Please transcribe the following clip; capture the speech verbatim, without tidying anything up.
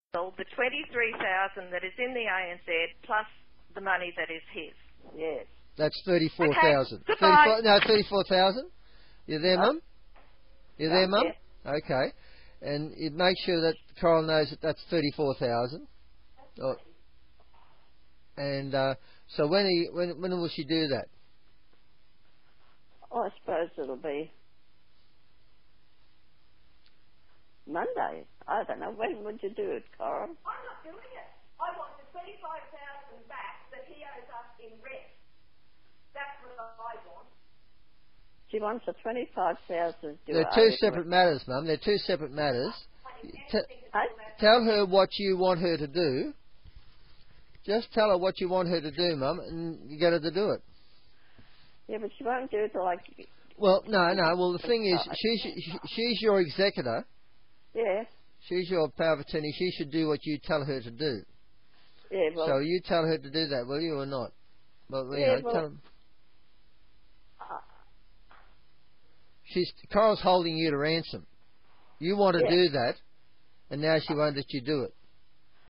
the twenty-three thousand that is in the A N Z plus the money that is his. Yes. That's thirty-four thousand. Okay. Goodbye. No, thirty-four thousand. You there, No. Mum? You No, there, Mum? yeah. Okay. And you make sure that Coral knows that that's thirty-four thousand. Oh. And uh, so when, are you, when when will she do that? Oh, I suppose it'll be Monday. I don't know. When would you do it, Coral? I'm not doing it. I want the twenty-five thousand back that he owes us in rent. That's what I want. She wants the twenty-five thousand. They're two separate matters, Mum. They're two separate matters. T- Hey? tell her what you want her to do. Just tell her what you want her to do, Mum, and you get her to do it. Yeah, but she won't do it till like. Well, no, no. Well, the thing is, she's she's your executor. Yeah. She's your power of attorney. She should do what you tell her to do. Yeah. Well. So you tell her to do that, will you, or not? Well, you Yeah, know, well, tell her. uh, She's Coral's holding you to ransom. You want to Yeah. do that, and now she won't let you do it.